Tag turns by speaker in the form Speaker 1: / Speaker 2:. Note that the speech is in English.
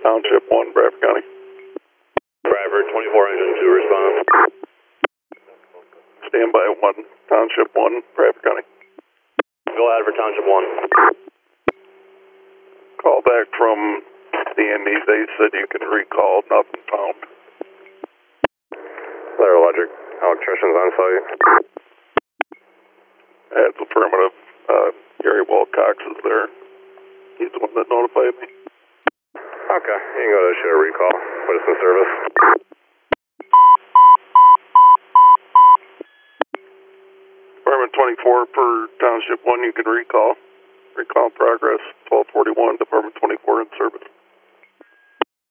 Speaker 1: Township 1, Bradford County.
Speaker 2: Bradford, 24 engine 2 response.
Speaker 1: Standby 1, Township 1, Bradford County.
Speaker 2: Go ahead for Township 1.
Speaker 1: Call back from D&D, they said you can recall, nothing found.
Speaker 2: Clear electric, electricians on site.
Speaker 1: That's affirmative. Gary Wilcox is there. He's the one that notified me.
Speaker 2: Okay, you can go to share recall, put us in service.
Speaker 1: Department 24 for Township 1, you can recall. Recall progress, 1241, Department 24 in service.